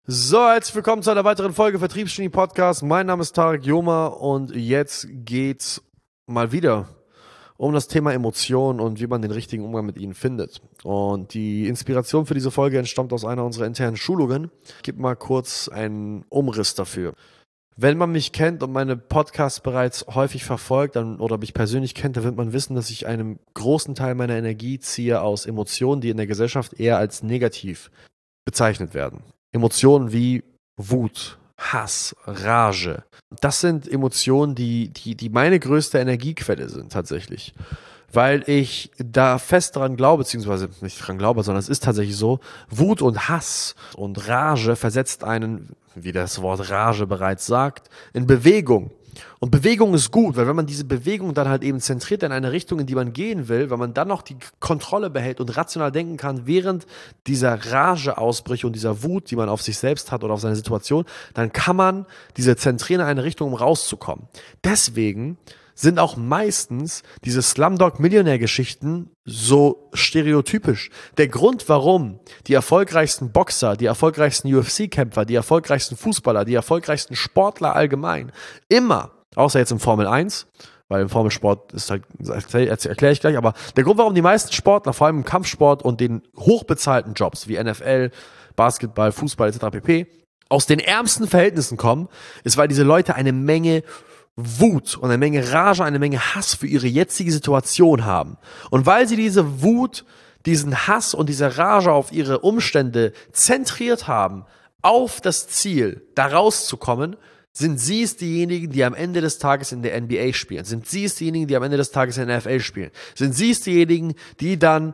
So, herzlich willkommen zu einer weiteren Folge Vertriebsgenie Podcast. Mein Name ist Tarek Joma und jetzt geht's mal wieder um das Thema Emotionen und wie man den richtigen Umgang mit ihnen findet. Und die Inspiration für diese Folge entstammt aus einer unserer internen Schulungen. Ich gebe mal kurz einen Umriss dafür. Wenn man mich kennt und meine Podcasts bereits häufig verfolgt oder mich persönlich kennt, dann wird man wissen, dass ich einen großen Teil meiner Energie ziehe aus Emotionen, die in der Gesellschaft eher als negativ bezeichnet werden. Emotionen wie Wut, Hass, Rage. Das sind Emotionen, die meine größte Energiequelle sind tatsächlich. Weil ich da fest dran glaube, beziehungsweise nicht dran glaube, sondern es ist tatsächlich so, Wut und Hass und Rage versetzt einen, wie das Wort Rage bereits sagt, in Bewegung. Und Bewegung ist gut, weil wenn man diese Bewegung dann halt eben zentriert in eine Richtung, in die man gehen will, wenn man dann noch die Kontrolle behält und rational denken kann, während dieser Rageausbrüche und dieser Wut, die man auf sich selbst hat oder auf seine Situation, dann kann man diese zentrieren in eine Richtung, um rauszukommen. Deswegen sind auch meistens diese Slumdog-Millionär-Geschichten so stereotypisch. Der Grund, warum die erfolgreichsten Boxer, die erfolgreichsten UFC-Kämpfer, die erfolgreichsten Fußballer, die erfolgreichsten Sportler allgemein immer, außer jetzt im Formel 1, weil im Formelsport ist halt, erkläre ich gleich, aber der Grund, warum die meisten Sportler, vor allem im Kampfsport und den hochbezahlten Jobs wie NFL, Basketball, Fußball etc. pp., aus den ärmsten Verhältnissen kommen, ist, weil diese Leute eine Menge Wut und eine Menge Rage, eine Menge Hass für ihre jetzige Situation haben. Und weil sie diese Wut, diesen Hass und diese Rage auf ihre Umstände zentriert haben, auf das Ziel, da rauszukommen, sind sie es diejenigen, die am Ende des Tages in der NBA spielen. Sind sie es diejenigen, die am Ende des Tages in der NFL spielen. Sind sie es diejenigen, die dann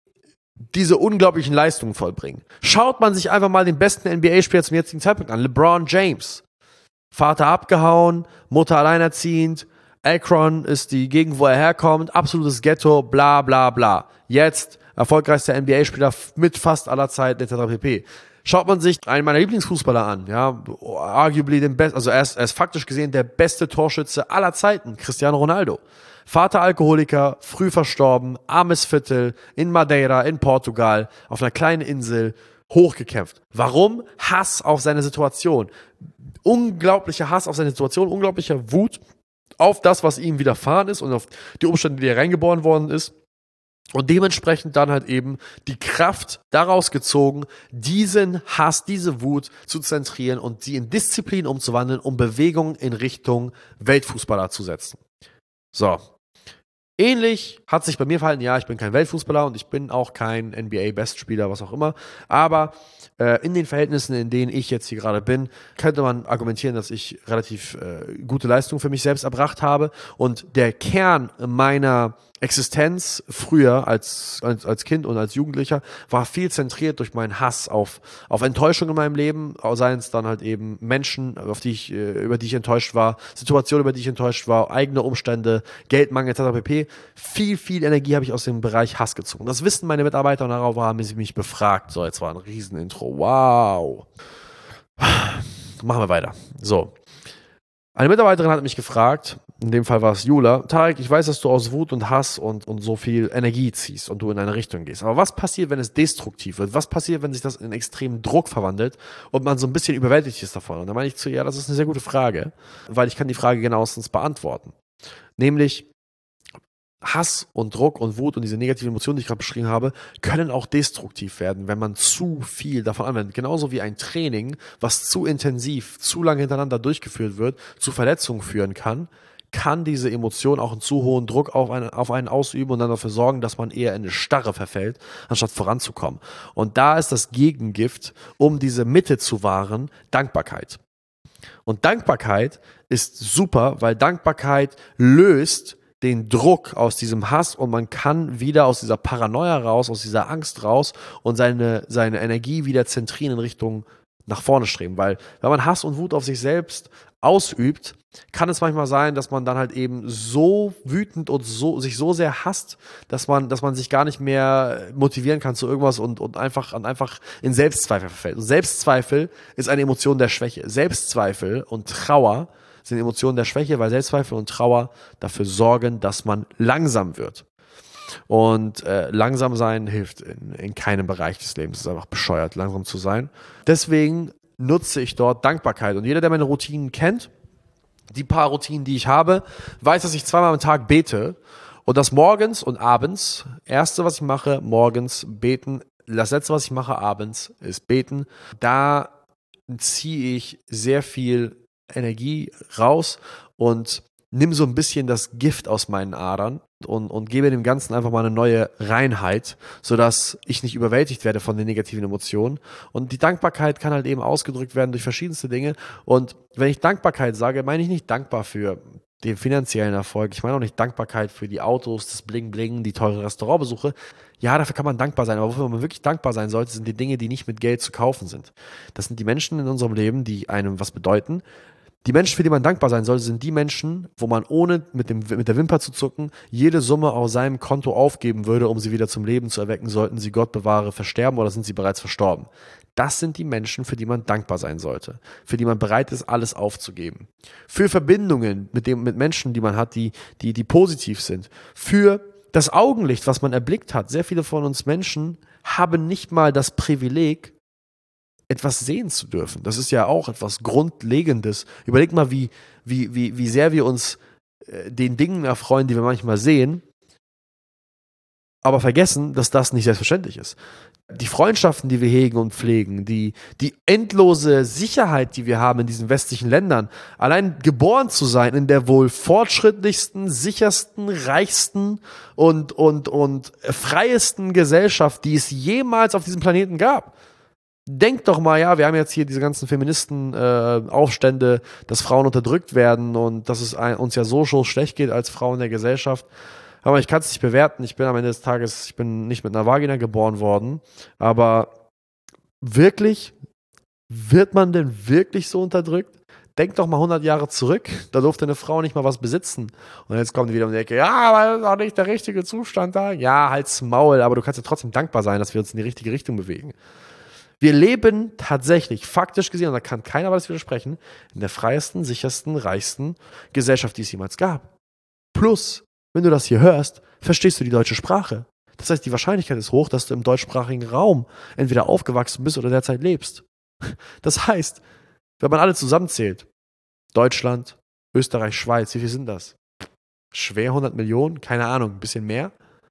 diese unglaublichen Leistungen vollbringen. Schaut man sich einfach mal den besten NBA-Spieler zum jetzigen Zeitpunkt an, LeBron James. Vater abgehauen, Mutter alleinerziehend, Akron ist die Gegend, wo er herkommt, absolutes Ghetto, bla bla bla. Jetzt erfolgreichster NBA-Spieler mit fast aller Zeit, etc. pp. Schaut man sich einen meiner Lieblingsfußballer an, ja, arguably den besten, also er ist faktisch gesehen der beste Torschütze aller Zeiten, Cristiano Ronaldo. Vater Alkoholiker, früh verstorben, armes Viertel, in Madeira, in Portugal, auf einer kleinen Insel, hochgekämpft. Warum? Hass auf seine Situation. Unglaublicher Hass auf seine Situation, unglaublicher Wut auf das, was ihm widerfahren ist und auf die Umstände, die er reingeboren worden ist. Und dementsprechend dann halt eben die Kraft daraus gezogen, diesen Hass, diese Wut zu zentrieren und sie in Disziplin umzuwandeln, um Bewegung in Richtung Weltfußballer zu setzen. So. Ähnlich hat sich bei mir verhalten, ja, ich bin kein Weltfußballer und ich bin auch kein NBA-Bestspieler, was auch immer, aber in den Verhältnissen, in denen ich jetzt hier gerade bin, könnte man argumentieren, dass ich relativ gute Leistung für mich selbst erbracht habe und der Kern meiner Existenz früher als Kind und als Jugendlicher war viel zentriert durch meinen Hass auf Enttäuschung in meinem Leben, seien es dann halt eben Menschen, über die ich enttäuscht war, Situationen, über die ich enttäuscht war, eigene Umstände, Geldmangel etc. pp. Viel Energie habe ich aus dem Bereich Hass gezogen. Das wissen meine Mitarbeiter und darauf haben sie mich befragt. So, jetzt war ein Riesenintro. Wow. Machen wir weiter. So. Eine Mitarbeiterin hat mich gefragt, in dem Fall war es Jula, Tarek, ich weiß, dass du aus Wut und Hass und so viel Energie ziehst und du in eine Richtung gehst. Aber was passiert, wenn es destruktiv wird? Was passiert, wenn sich das in extremen Druck verwandelt und man so ein bisschen überwältigt ist davon? Und da meine ich zu ihr, ja, das ist eine sehr gute Frage, weil ich kann die Frage genauestens beantworten. Nämlich, Hass und Druck und Wut und diese negativen Emotionen, die ich gerade beschrieben habe, können auch destruktiv werden, wenn man zu viel davon anwendet. Genauso wie ein Training, was zu intensiv, zu lange hintereinander durchgeführt wird, zu Verletzungen führen kann diese Emotion auch einen zu hohen Druck auf einen ausüben und dann dafür sorgen, dass man eher in eine Starre verfällt, anstatt voranzukommen. Und da ist das Gegengift, um diese Mitte zu wahren, Dankbarkeit. Und Dankbarkeit ist super, weil Dankbarkeit löst den Druck aus diesem Hass und man kann wieder aus dieser Paranoia raus, aus dieser Angst raus und seine Energie wieder zentrieren in Richtung nach vorne streben. Weil wenn man Hass und Wut auf sich selbst ausübt, kann es manchmal sein, dass man dann halt eben so wütend und sich so sehr hasst, dass man sich gar nicht mehr motivieren kann zu irgendwas und einfach in Selbstzweifel verfällt. Und Selbstzweifel ist eine Emotion der Schwäche. Selbstzweifel und Trauer sind Emotionen der Schwäche, weil Selbstzweifel und Trauer dafür sorgen, dass man langsam wird. Und langsam sein hilft in keinem Bereich des Lebens. Es ist einfach bescheuert, langsam zu sein. Deswegen nutze ich dort Dankbarkeit. Und jeder, der meine Routinen kennt, die paar Routinen, die ich habe, weiß, dass ich zweimal am Tag bete und das morgens und abends. Erste, was ich mache, morgens beten. Das letzte, was ich mache abends, ist beten. Da ziehe ich sehr viel Energie raus und nimm so ein bisschen das Gift aus meinen Adern und gebe dem Ganzen einfach mal eine neue Reinheit, sodass ich nicht überwältigt werde von den negativen Emotionen. Und die Dankbarkeit kann halt eben ausgedrückt werden durch verschiedenste Dinge. Und wenn ich Dankbarkeit sage, meine ich nicht dankbar für den finanziellen Erfolg. Ich meine auch nicht Dankbarkeit für die Autos, das Bling-Bling, die teuren Restaurantbesuche. Ja, dafür kann man dankbar sein, aber wofür man wirklich dankbar sein sollte, sind die Dinge, die nicht mit Geld zu kaufen sind. Das sind die Menschen in unserem Leben, die einem was bedeuten. Die Menschen, für die man dankbar sein sollte, sind die Menschen, wo man ohne mit der Wimper zu zucken jede Summe auf seinem Konto aufgeben würde, um sie wieder zum Leben zu erwecken, sollten sie, Gott bewahre, versterben oder sind sie bereits verstorben. Das sind die Menschen, für die man dankbar sein sollte, für die man bereit ist, alles aufzugeben. Für Verbindungen mit Menschen, die man hat, die positiv sind. Für das Augenlicht, was man erblickt hat. Sehr viele von uns Menschen haben nicht mal das Privileg, etwas sehen zu dürfen. Das ist ja auch etwas Grundlegendes. Überleg mal, wie sehr wir uns den Dingen erfreuen, die wir manchmal sehen, aber vergessen, dass das nicht selbstverständlich ist. Die Freundschaften, die wir hegen und pflegen, die endlose Sicherheit, die wir haben in diesen westlichen Ländern, allein geboren zu sein in der wohl fortschrittlichsten, sichersten, reichsten und freiesten Gesellschaft, die es jemals auf diesem Planeten gab. Denkt doch mal, ja, wir haben jetzt hier diese ganzen Feministen-Aufstände, dass Frauen unterdrückt werden und dass es uns ja so schlecht geht als Frauen der Gesellschaft. Aber ich kann es nicht bewerten. Ich bin am Ende des Tages, ich bin nicht mit einer Vagina geboren worden. Aber wirklich, wird man denn wirklich so unterdrückt? Denk doch mal 100 Jahre zurück, da durfte eine Frau nicht mal was besitzen. Und jetzt kommt die wieder um die Ecke, ja, aber das ist auch nicht der richtige Zustand da. Ja, halt's Maul, aber du kannst ja trotzdem dankbar sein, dass wir uns in die richtige Richtung bewegen. Wir leben tatsächlich, faktisch gesehen, und da kann keiner was widersprechen, in der freiesten, sichersten, reichsten Gesellschaft, die es jemals gab. Plus, wenn du das hier hörst, verstehst du die deutsche Sprache. Das heißt, die Wahrscheinlichkeit ist hoch, dass du im deutschsprachigen Raum entweder aufgewachsen bist oder derzeit lebst. Das heißt, wenn man alle zusammenzählt, Deutschland, Österreich, Schweiz, wie viel sind das? Schwer 100 Millionen? Keine Ahnung, ein bisschen mehr?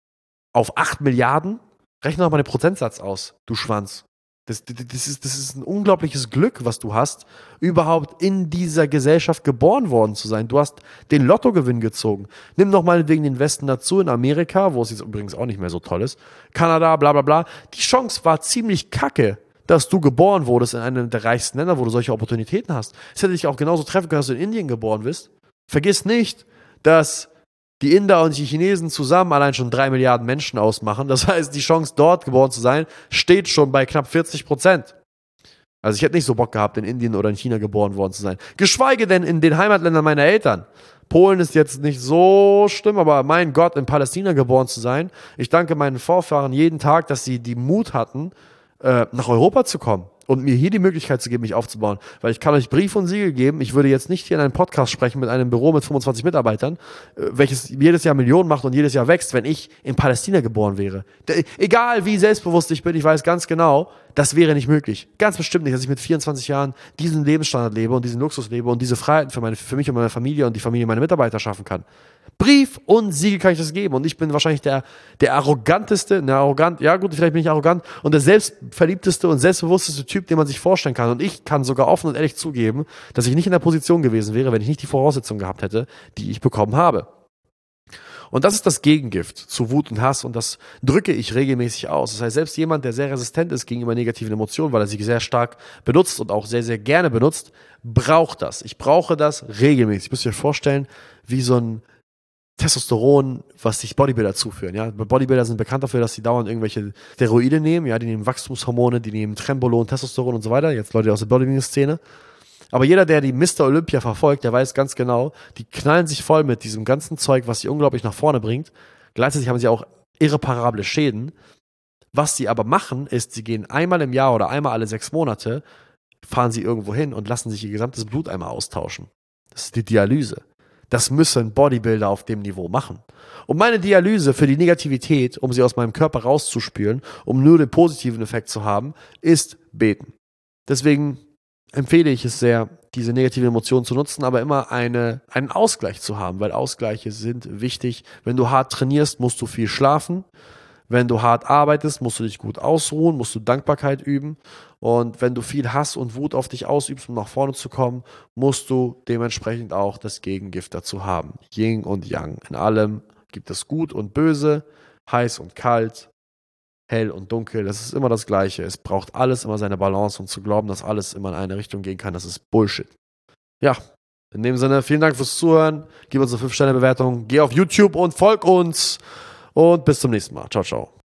Auf 8 Milliarden? Rechne doch mal den Prozentsatz aus, du Schwanz. Das ist ein unglaubliches Glück, was du hast, überhaupt in dieser Gesellschaft geboren worden zu sein. Du hast den Lottogewinn gezogen. Nimm noch mal wegen den Westen dazu, in Amerika, wo es jetzt übrigens auch nicht mehr so toll ist, Kanada, bla bla bla. Die Chance war ziemlich kacke, dass du geboren wurdest in einem der reichsten Länder, wo du solche Opportunitäten hast. Es hätte dich auch genauso treffen können, dass du in Indien geboren bist. Vergiss nicht, dass die Inder und die Chinesen zusammen allein schon 3 Milliarden Menschen ausmachen. Das heißt, die Chance, dort geboren zu sein, steht schon bei knapp 40%. Also ich hätte nicht so Bock gehabt, in Indien oder in China geboren worden zu sein. Geschweige denn in den Heimatländern meiner Eltern. Polen ist jetzt nicht so schlimm, aber mein Gott, in Palästina geboren zu sein. Ich danke meinen Vorfahren jeden Tag, dass sie die Mut hatten, nach Europa zu kommen und mir hier die Möglichkeit zu geben, mich aufzubauen. Weil ich kann euch Brief und Siegel geben, ich würde jetzt nicht hier in einem Podcast sprechen mit einem Büro mit 25 Mitarbeitern, welches jedes Jahr Millionen macht und jedes Jahr wächst, wenn ich in Palästina geboren wäre. Egal wie selbstbewusst ich bin, ich weiß ganz genau, das wäre nicht möglich. Ganz bestimmt nicht, dass ich mit 24 Jahren diesen Lebensstandard lebe und diesen Luxus lebe und diese Freiheiten für mich und meine Familie und die Familie meiner Mitarbeiter schaffen kann. Brief und Siegel kann ich das geben. Und ich bin wahrscheinlich der arroganteste, ja gut, vielleicht bin ich arrogant und der selbstverliebteste und selbstbewussteste Typ, den man sich vorstellen kann. Und ich kann sogar offen und ehrlich zugeben, dass ich nicht in der Position gewesen wäre, wenn ich nicht die Voraussetzungen gehabt hätte, die ich bekommen habe. Und das ist das Gegengift zu Wut und Hass und das drücke ich regelmäßig aus. Das heißt, selbst jemand, der sehr resistent ist gegenüber negativen Emotionen, weil er sie sehr stark benutzt und auch sehr, sehr gerne benutzt, braucht das. Ich brauche das regelmäßig. Ich muss mir vorstellen, wie so ein Testosteron, was sich Bodybuilder zuführen. Ja? Bodybuilder sind bekannt dafür, dass sie dauernd irgendwelche Steroide nehmen. Ja? Die nehmen Wachstumshormone, die nehmen Trembolon, Testosteron und so weiter. Jetzt Leute aus der Bodybuilding-Szene. Aber jeder, der die Mr. Olympia verfolgt, der weiß ganz genau, die knallen sich voll mit diesem ganzen Zeug, was sie unglaublich nach vorne bringt. Gleichzeitig haben sie auch irreparable Schäden. Was sie aber machen, ist, sie gehen einmal im Jahr oder einmal alle 6 Monate, fahren sie irgendwo hin und lassen sich ihr gesamtes Blut einmal austauschen. Das ist die Dialyse. Das müssen Bodybuilder auf dem Niveau machen. Und meine Dialyse für die Negativität, um sie aus meinem Körper rauszuspülen, um nur den positiven Effekt zu haben, ist beten. Deswegen empfehle ich es sehr, diese negativen Emotionen zu nutzen, aber immer einen Ausgleich zu haben, weil Ausgleiche sind wichtig. Wenn du hart trainierst, musst du viel schlafen. Wenn du hart arbeitest, musst du dich gut ausruhen, musst du Dankbarkeit üben. Und wenn du viel Hass und Wut auf dich ausübst, um nach vorne zu kommen, musst du dementsprechend auch das Gegengift dazu haben. Yin und Yang. In allem gibt es Gut und Böse, heiß und kalt, hell und dunkel. Das ist immer das Gleiche. Es braucht alles immer seine Balance, und zu glauben, dass alles immer in eine Richtung gehen kann, das ist Bullshit. Ja, in dem Sinne, vielen Dank fürs Zuhören. Gib uns eine 5-Sterne-Bewertung. Geh auf YouTube und folg uns. Und bis zum nächsten Mal. Ciao, ciao.